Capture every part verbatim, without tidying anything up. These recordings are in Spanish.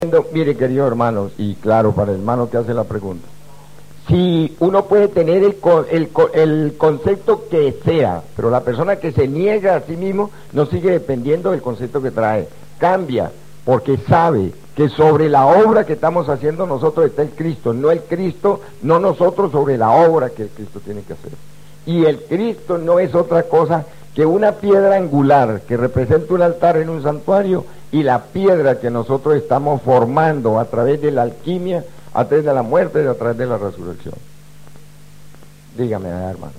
Mire, queridos hermanos, y claro, para el hermano que hace la pregunta, si uno puede tener el, el, el concepto que sea, pero la persona que se niega a sí mismo no sigue dependiendo del concepto que trae, cambia, porque sabe que sobre la obra que estamos haciendo nosotros está el Cristo, no el Cristo, no nosotros sobre la obra que el Cristo tiene que hacer. Y el Cristo no es otra cosa que una piedra angular que representa un altar en un santuario, y la piedra que nosotros estamos formando a través de la alquimia, a través de la muerte y a través de la resurrección. Dígame, hermano.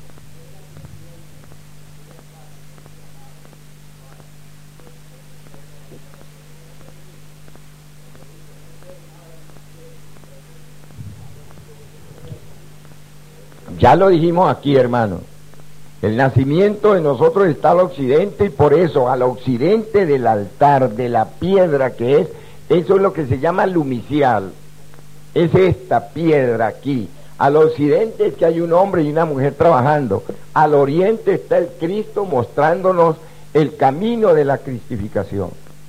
Ya lo dijimos aquí, hermano. El nacimiento de nosotros está al occidente, y por eso al occidente del altar, de la piedra que es, eso es lo que se llama lumicial. Es esta piedra aquí. Al occidente es que hay un hombre y una mujer trabajando. Al oriente está el Cristo mostrándonos el camino de la cristificación.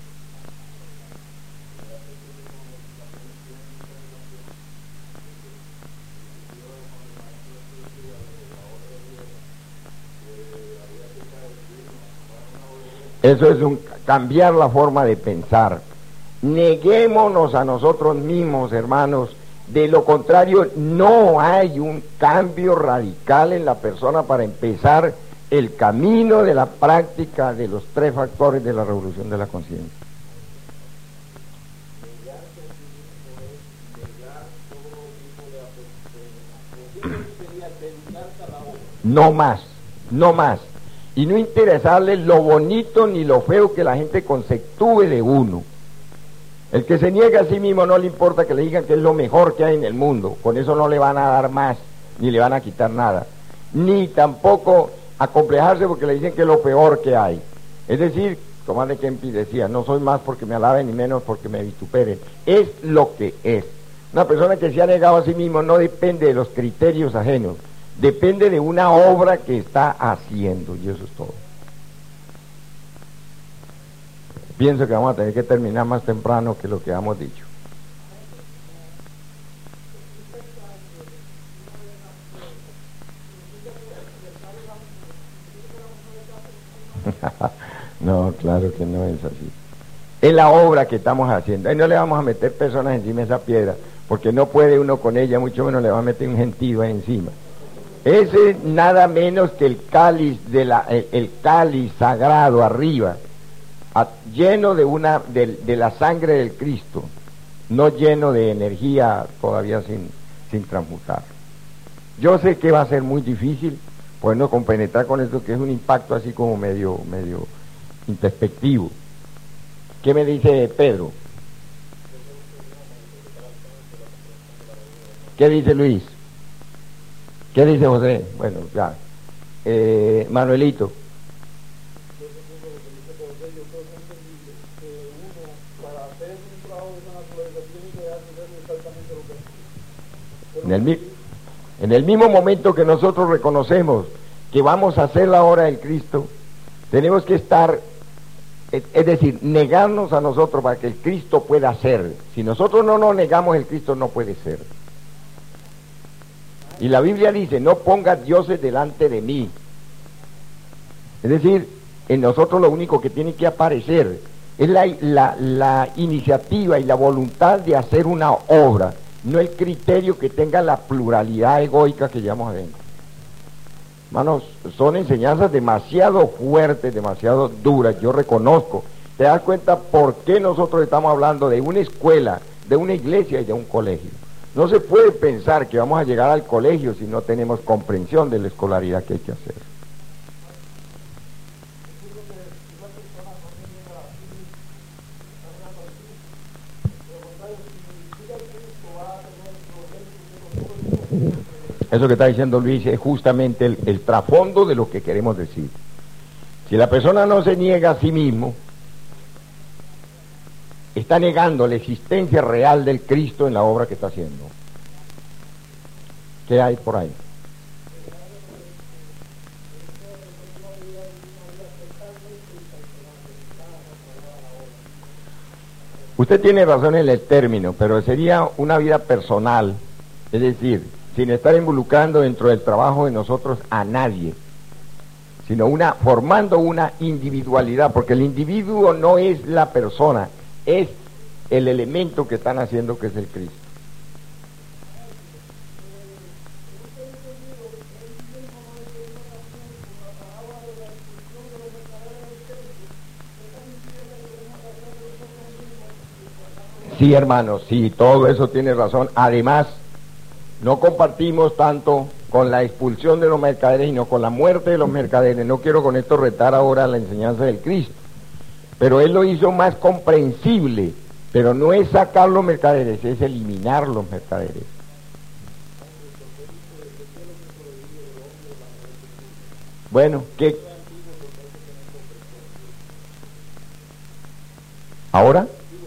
Eso es un cambiar la forma de pensar. Neguémonos a nosotros mismos, hermanos. De lo contrario, no hay un cambio radical en la persona para empezar el camino de la práctica de los tres factores de la revolución de la conciencia. No más, no más. Y no interesarle lo bonito ni lo feo que la gente conceptúe de uno. El que se niega a sí mismo no le importa que le digan que es lo mejor que hay en el mundo, con eso no le van a dar más, ni le van a quitar nada, ni tampoco acomplejarse porque le dicen que es lo peor que hay. Es decir, Tomás de Kempis decía, no soy más porque me alaben ni menos porque me vituperen, es lo que es. Una persona que se ha negado a sí mismo no depende de los criterios ajenos, depende de una obra que está haciendo, y eso es todo. Pienso que vamos a tener que terminar más temprano que lo que hemos dicho. No, claro que no es así. Es la obra que estamos haciendo. Ahí no le vamos a meter personas encima de esa piedra, porque no puede uno con ella, mucho menos le va a meter un gentío ahí encima. Ese es nada menos que el cáliz de la, el, el cáliz sagrado arriba, a, lleno de una de, de la sangre del Cristo, no lleno de energía todavía sin, sin transmutar. Yo sé que va a ser muy difícil podernos compenetrar con esto, que es un impacto así como medio, medio introspectivo. ¿Qué me dice Pedro? ¿Qué dice Luis? ¿Qué dice José? Bueno, ya. Eh, Manuelito. En el, en el mismo momento que nosotros reconocemos que vamos a hacer la obra del Cristo, tenemos que estar, es, es decir, negarnos a nosotros para que el Cristo pueda ser. Si nosotros no nos negamos, el Cristo no puede ser. Y la Biblia dice, no pongas dioses delante de mí. Es decir, en nosotros lo único que tiene que aparecer es la, la, la iniciativa y la voluntad de hacer una obra, no el criterio que tenga la pluralidad egoica que llevamos adentro. Hermanos, son enseñanzas demasiado fuertes, demasiado duras, yo reconozco. ¿Te das cuenta por qué nosotros estamos hablando de una escuela, de una iglesia y de un colegio? No se puede pensar que vamos a llegar al colegio si no tenemos comprensión de la escolaridad que hay que hacer. Eso que está diciendo Luis es justamente el, el trasfondo de lo que queremos decir. Si la persona no se niega a sí mismo, está negando la existencia real del Cristo en la obra que está haciendo. ¿Qué hay por ahí? Usted tiene razón en el término, pero sería una vida personal, es decir, sin estar involucrando dentro del trabajo de nosotros a nadie, sino una formando una individualidad, porque el individuo no es la persona, es el elemento que están haciendo, que es el Cristo. Sí, hermanos, sí, todo eso tiene razón. Además, no compartimos tanto con la expulsión de los mercaderes, sino con la muerte de los mercaderes. No quiero con esto retar ahora la enseñanza del Cristo, pero Él lo hizo más comprensible, pero no es sacar los mercaderes, es eliminar los mercaderes. Bueno, ¿qué? ¿Ahora?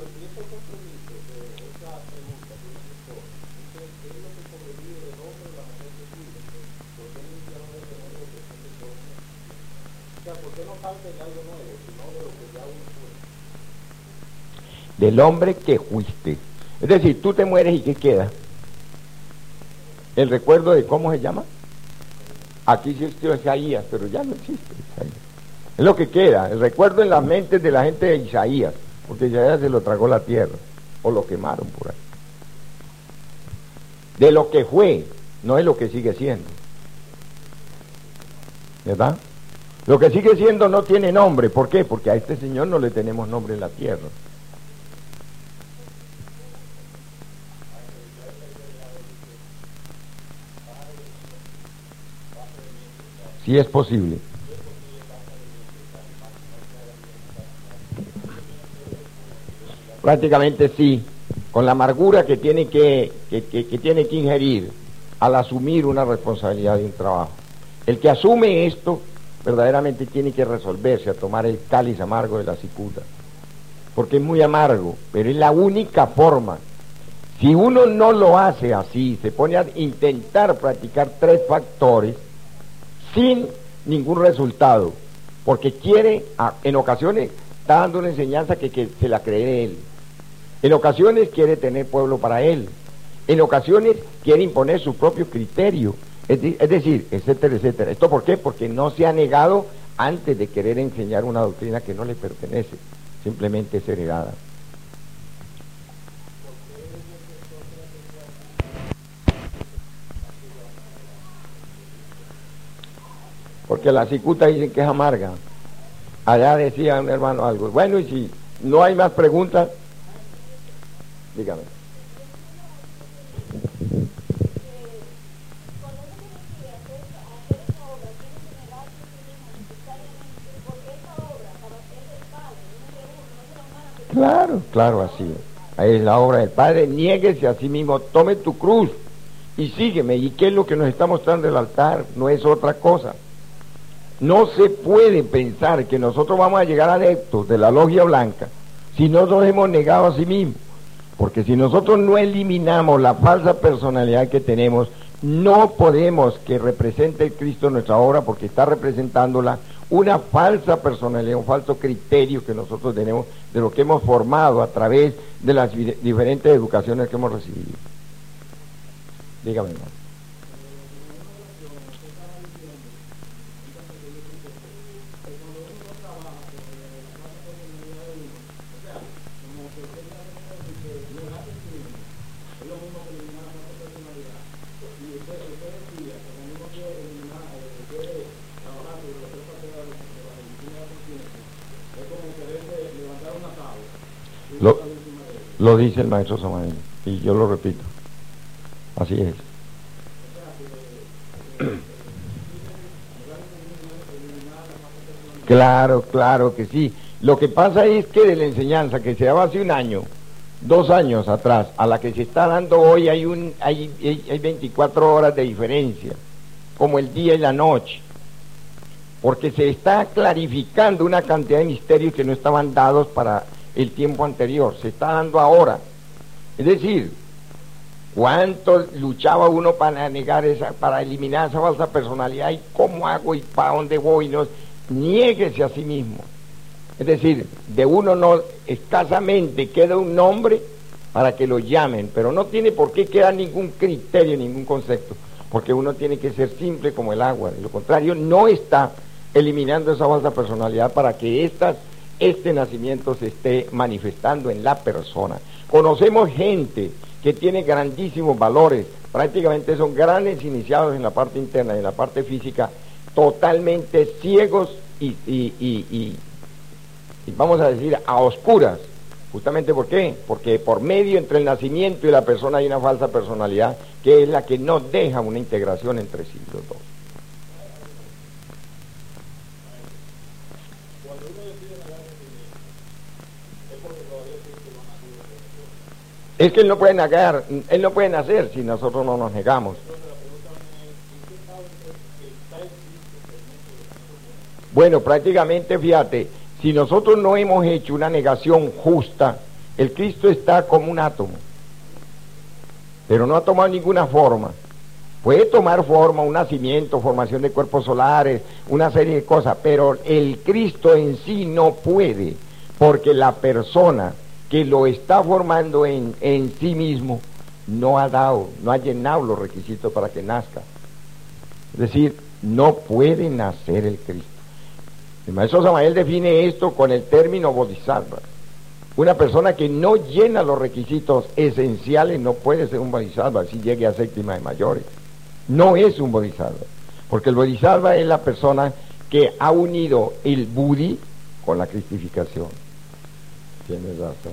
Del hombre que fuiste. Es decir, tú te mueres y ¿qué queda? El recuerdo de ¿cómo se llama? Aquí existió Isaías, pero ya no existe Isaías. Es lo que queda, el recuerdo en las mentes de la gente de Isaías, porque Isaías se lo tragó la tierra, o lo quemaron por ahí. De lo que fue, no es lo que sigue siendo. ¿Verdad? Lo que sigue siendo no tiene nombre. ¿Por qué? Porque a este Señor no le tenemos nombre en la tierra. Sí es posible. Prácticamente sí, con la amargura que tiene que, que, que, que tiene que ingerir al asumir una responsabilidad de un trabajo. El que asume esto verdaderamente tiene que resolverse a tomar el cáliz amargo de la cicuta, porque es muy amargo, pero es la única forma. Si uno no lo hace así, se pone a intentar practicar tres factores sin ningún resultado, porque quiere, en ocasiones está dando una enseñanza que, que se la cree él, en ocasiones quiere tener pueblo para él, en ocasiones quiere imponer su propio criterio, es, de, es decir, etcétera, etcétera. ¿Esto por qué? Porque no se ha negado antes de querer enseñar una doctrina que no le pertenece, simplemente es heredada. Porque la cicuta dicen que es amarga. Allá decía un hermano algo. Bueno, y si no hay más preguntas, dígame. Claro, claro, así es. Ahí es la obra del Padre. Niéguese a sí mismo, tome tu cruz y sígueme. ¿Y qué es lo que nos está mostrando el altar? No es otra cosa. No se puede pensar que nosotros vamos a llegar adeptos de la logia blanca si no nos hemos negado a sí mismos, porque si nosotros no eliminamos la falsa personalidad que tenemos, no podemos que represente el Cristo nuestra obra, porque está representándola una falsa personalidad, un falso criterio que nosotros tenemos de lo que hemos formado a través de las diferentes educaciones que hemos recibido. Dígame, hermano. Lo, lo dice el maestro Samael, y yo lo repito, así es. Claro, claro que sí. Lo que pasa es que de la enseñanza que se daba hace un año, dos años atrás, a la que se está dando hoy, hay, un, hay, hay veinticuatro horas de diferencia, como el día y la noche, porque se está clarificando una cantidad de misterios que no estaban dados para el tiempo anterior, se está dando ahora. Es decir, cuánto luchaba uno para negar esa, para eliminar esa falsa personalidad, y cómo hago y para dónde voy. No, niéguese a sí mismo, Es decir, de uno no, escasamente queda un nombre para que lo llamen, pero no tiene por qué quedar ningún criterio, ningún concepto, porque uno tiene que ser simple como el agua. De lo contrario, no está eliminando esa falsa personalidad para que estas, este nacimiento se esté manifestando en la persona. Conocemos gente que tiene grandísimos valores, prácticamente son grandes iniciados en la parte interna y en la parte física, totalmente ciegos y, y, y, y, y vamos a decir a oscuras. Justamente ¿por qué? Porque por medio entre el nacimiento y la persona hay una falsa personalidad que es la que no deja una integración entre sí los dos. Es que él no puede negar, él no puede nacer si nosotros no nos negamos. Bueno, prácticamente, fíjate, si nosotros no hemos hecho una negación justa, el Cristo está como un átomo, pero no ha tomado ninguna forma. Puede tomar forma, un nacimiento, formación de cuerpos solares, una serie de cosas, pero el Cristo en sí no puede, porque la persona que lo está formando en, en sí mismo no ha dado, no ha llenado los requisitos para que nazca. Es decir, no puede nacer el Cristo. El maestro Samael define esto con el término bodhisattva. Una persona que no llena los requisitos esenciales no puede ser un bodhisattva si llegue a séptima de mayores. No es un bodhisattva, porque el bodhisattva es la persona que ha unido el buddhi con la cristificación. Tienes razón.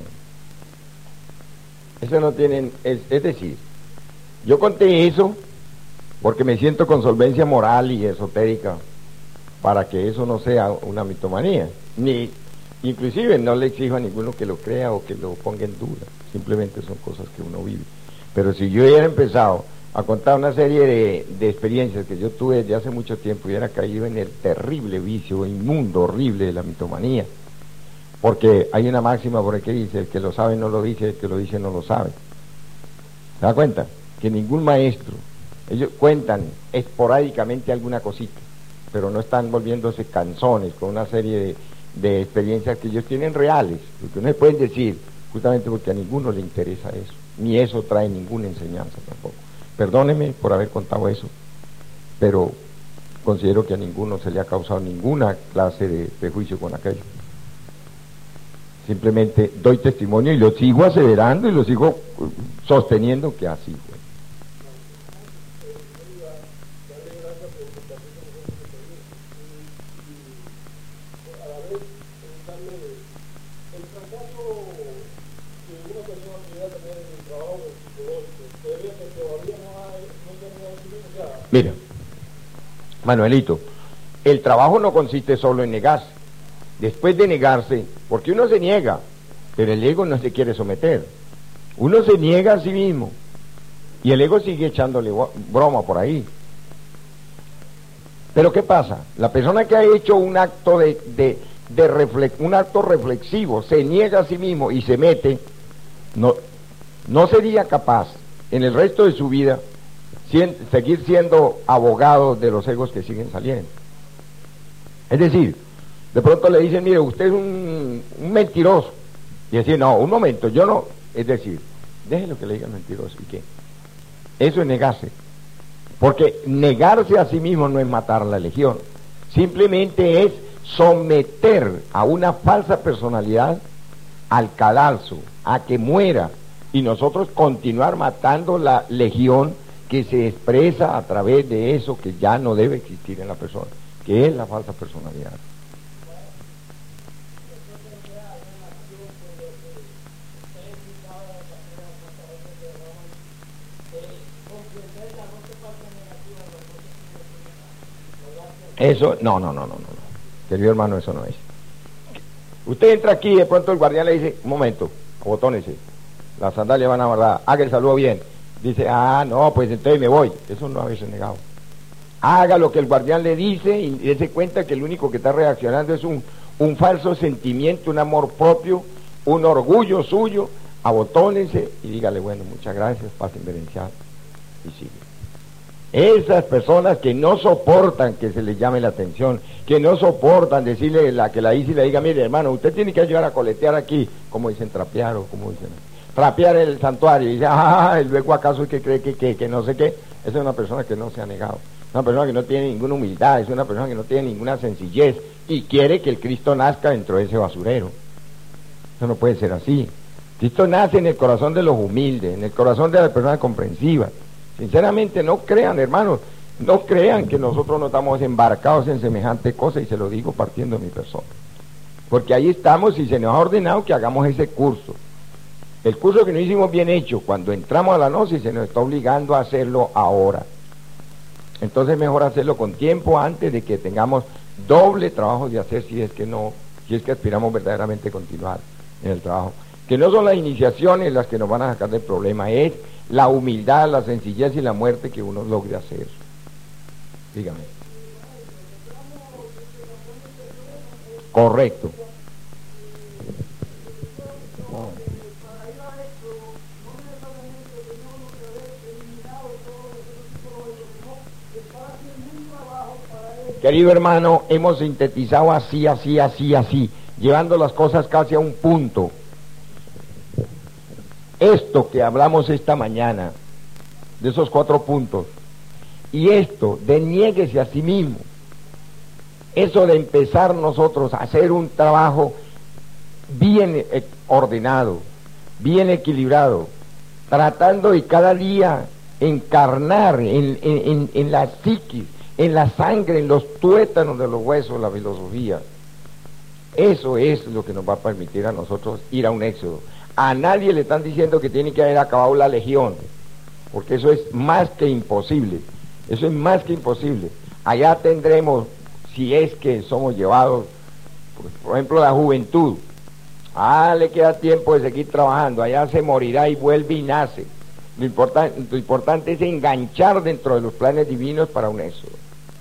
Eso no tienen, es, es decir, yo conté eso porque me siento con solvencia moral y esotérica para que eso no sea una mitomanía, ni inclusive no le exijo a ninguno que lo crea o que lo ponga en duda, simplemente son cosas que uno vive. Pero si yo hubiera empezado a contar una serie de, de experiencias que yo tuve desde hace mucho tiempo, hubiera caído en el terrible vicio inmundo, horrible de la mitomanía, porque hay una máxima por ahí que dice: el que lo sabe no lo dice, el que lo dice no lo sabe. ¿Se da cuenta? Que ningún maestro, ellos cuentan esporádicamente alguna cosita, pero no están volviéndose canzones con una serie de, de experiencias que ellos tienen reales, porque no se pueden decir, justamente porque a ninguno le interesa eso, ni eso trae ninguna enseñanza tampoco. Perdóneme por haber contado eso, pero considero que a ninguno se le ha causado ninguna clase de prejuicio con aquello. Simplemente doy testimonio y lo sigo aseverando y lo sigo sosteniendo que así fue. Mira, Manuelito, el trabajo no consiste solo en negarse. Después de negarse, porque uno se niega, pero el ego no se quiere someter. Uno se niega a sí mismo y el ego sigue echándole broma por ahí. Pero ¿qué pasa? La persona que ha hecho un acto de, de, de reflex, un acto reflexivo, se niega a sí mismo y se mete, no, no sería capaz en el resto de su vida cien, seguir siendo abogado de los egos que siguen saliendo. Es decir, de pronto le dicen: mire, usted es un, un mentiroso. Y decir: no, un momento, yo no. Es decir, déjelo que le digan mentiroso. ¿Y qué? Eso es negarse. Porque negarse a sí mismo no es matar la legión. Simplemente es someter a una falsa personalidad al cadalso, a que muera. Y nosotros continuar matando la legión que se expresa a través de eso que ya no debe existir en la persona, que es la falsa personalidad. Eso, no, no, no, no, no, querido hermano, eso no es. Usted entra aquí y de pronto el guardián le dice: un momento, abotónese, las sandalias van a guardar, haga el saludo bien. Dice: ah, no, pues entonces me voy. Eso no haberse negado. Haga lo que el guardián le dice y dése cuenta que el único que está reaccionando es un, un falso sentimiento, un amor propio, un orgullo suyo. Abotónense y dígale: bueno, muchas gracias, pasen beneficiados, y sigue. Esas personas que no soportan que se les llame la atención, que no soportan decirle la que la dice y le diga, mire hermano, usted tiene que ayudar a coletear aquí, como dicen trapear o como dicen, trapear el santuario, y dice, ah, y luego acaso es que cree que, que, que no sé qué. Esa es una persona que no se ha negado, una persona que no tiene ninguna humildad, es una persona que no tiene ninguna sencillez y quiere que el Cristo nazca dentro de ese basurero. Eso no puede ser así. Cristo nace en el corazón de los humildes, en el corazón de las personas comprensivas. Sinceramente, no crean, hermanos, no crean que nosotros no estamos embarcados en semejante cosa, y se lo digo partiendo de mi persona. Porque ahí estamos y se nos ha ordenado que hagamos ese curso. El curso que no hicimos bien hecho cuando entramos a la gnosis se nos está obligando a hacerlo ahora. Entonces mejor hacerlo con tiempo antes de que tengamos doble trabajo de hacer si es que no, si es que aspiramos verdaderamente a continuar en el trabajo. Que no son las iniciaciones las que nos van a sacar del problema, es la humildad, la sencillez y la muerte que uno logre hacer. Dígame. Correcto. Querido hermano, hemos sintetizado así, así, así, así, llevando las cosas casi a un punto. Esto que hablamos esta mañana, de esos cuatro puntos, y esto de niéguese a sí mismo, eso de empezar nosotros a hacer un trabajo bien ordenado, bien equilibrado, tratando de cada día encarnar en, en, en, en la psiquis, en la sangre, en los tuétanos de los huesos, la filosofía. Eso es lo que nos va a permitir a nosotros ir a un éxodo. A nadie le están diciendo que tiene que haber acabado la legión, porque eso es más que imposible, eso es más que imposible. Allá tendremos, si es que somos llevados, pues, por ejemplo, la juventud, ah, le queda tiempo de seguir trabajando, allá se morirá y vuelve y nace. Lo importante, lo importante es enganchar dentro de los planes divinos para un éxodo.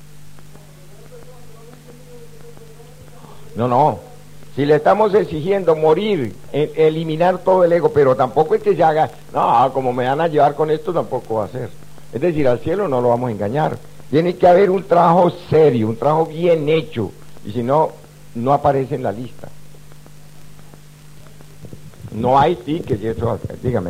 No, no, si le estamos exigiendo morir, eh, eliminar todo el ego, pero tampoco es que se haga, no, como me van a llevar con esto, tampoco va a ser. Es decir, al cielo no lo vamos a engañar. Tiene que haber un trabajo serio, un trabajo bien hecho, y si no, no aparece en la lista. No hay tickets y eso, dígame.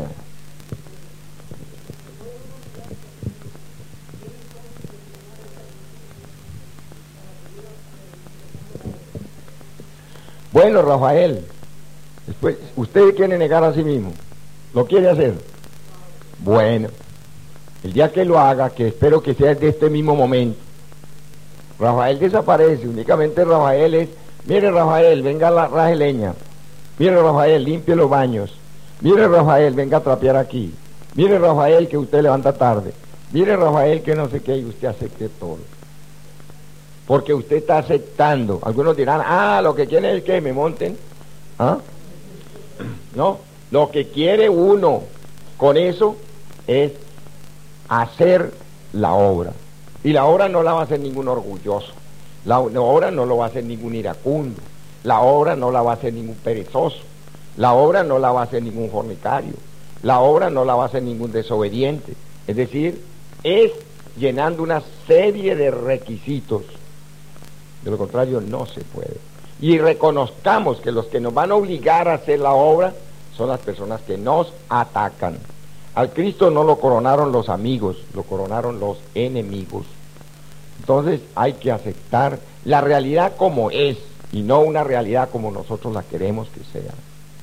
Bueno, Rafael, después, ¿usted quiere negar a sí mismo? ¿Lo quiere hacer? Bueno, el día que lo haga, que espero que sea de este mismo momento, Rafael desaparece, únicamente Rafael es, mire Rafael, venga la raje leña, mire Rafael, limpie los baños, mire Rafael, venga a trapear aquí, mire Rafael que usted levanta tarde, mire Rafael que no sé qué, y usted acepte todo. Porque usted está aceptando. Algunos dirán, ah, lo que quieren es que me monten. ¿Ah? No, lo que quiere uno con eso es hacer la obra. Y la obra no la va a hacer ningún orgulloso. La, la obra no lo va a hacer ningún iracundo. La obra no la va a hacer ningún perezoso. La obra no la va a hacer ningún fornicario. La obra no la va a hacer ningún desobediente. Es decir, es llenando una serie de requisitos. De lo contrario no se puede. Y reconozcamos que los que nos van a obligar a hacer la obra son las personas que nos atacan. Al Cristo no lo coronaron los amigos, lo coronaron los enemigos. Entonces hay que aceptar la realidad como es y no una realidad como nosotros la queremos que sea.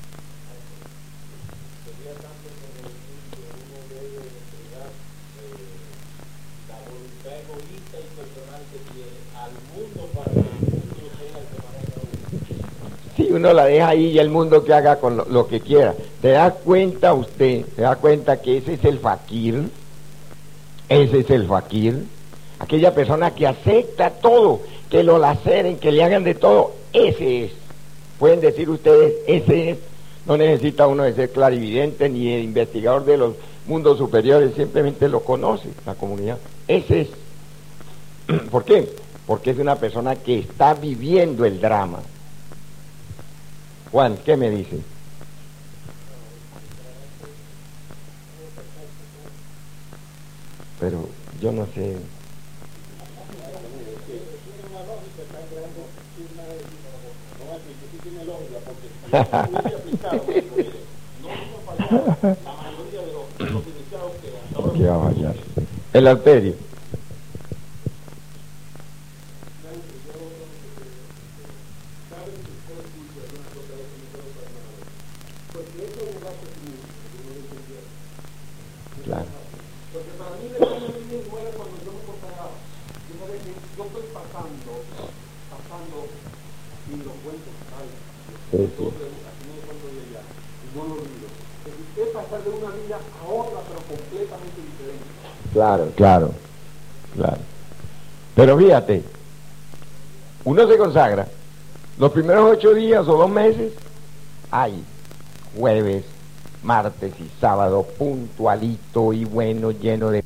Si uno la deja ahí y el mundo que haga con lo, lo que quiera. ¿Te da cuenta usted, se da cuenta que ese es el fakir? Ese es el fakir. Aquella persona que acepta todo, que lo laceren, que le hagan de todo, ese es. Pueden decir ustedes, ese es. No necesita uno de ser clarividente ni de investigador de los mundos superiores, simplemente lo conoce la comunidad. Ese es. ¿Por qué? Porque es una persona que está viviendo el drama. Juan, ¿qué me dice? Pero yo no sé. ¿Qué va a fallar? El arterio. Claro. Porque para mí la vida muere cuando yo me consagraba. Yo sé que yo estoy pasando, pasando y los cuentos salen. Sí, sí. Aquí no me cuento de ella, y no lo olvido. Es pasar de una vida a otra, pero completamente diferente. Claro, claro, claro. Pero fíjate, uno se consagra, los primeros ocho días o dos meses, hay jueves, martes y sábado, puntualito y bueno, lleno de